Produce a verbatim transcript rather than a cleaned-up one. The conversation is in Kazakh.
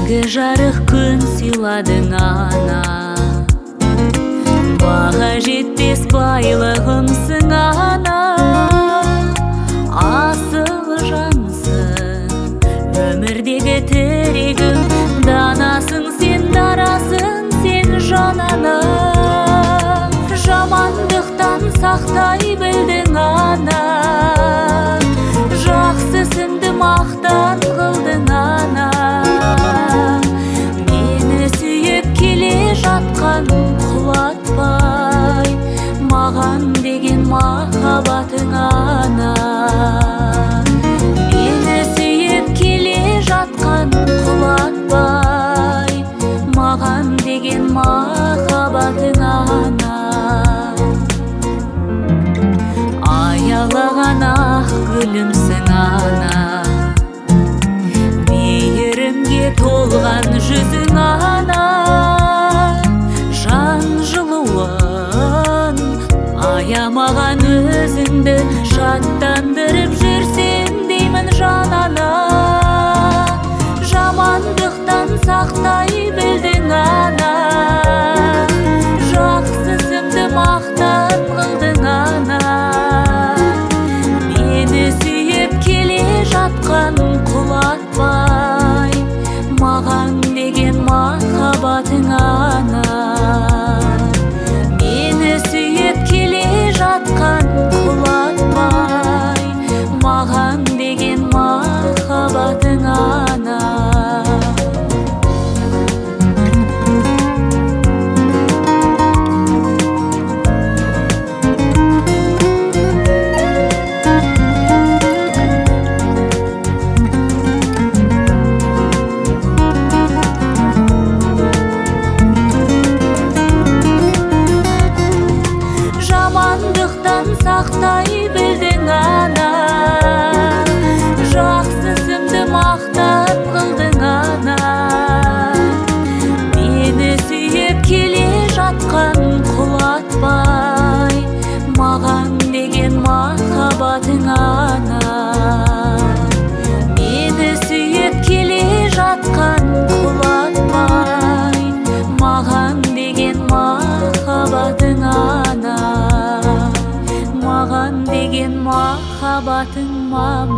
Мәңгі жарық күн сыйладың ана, баға жетпес байлығымсың ана. Асыл жансың, өмірдегі тірегім, данасың сен, дарасың сен жананым. Жамандықтан сақтай білдің ана, жақсысыңды мақтан қылдың ана. Мені сүйіп келе жатқан құлатпай, маған деген махаббатың ана. Мені сүйіп келе жатқан құлатпай, маған деген махаббатың ана. Аялаған ақ гүлімсің ана, мейірімге толған жүзің ана. Жан жылуын аямаған өзіңді, шаттандырып жүрсем деймін жанана. Жамандықтан сақтай білдің ана, жақсысыңды мақтан қылдың ана. Мені сүйіп келе жатқан құлатпай, маған деген махаббатың ана. Мені сүйіп келе жатқан құлатпай, маған деген махаббатың ана. Жамандықтан сақтай білдің ана, жақсысыңды мақтан қылдың ана. Мені сүйіп келе жатқан құлатпай, маған деген махаббатың ана. Мені сүйіп келе жатқан құлатпай, маған деген махаббатың ана. Маған деген махаббатың мама.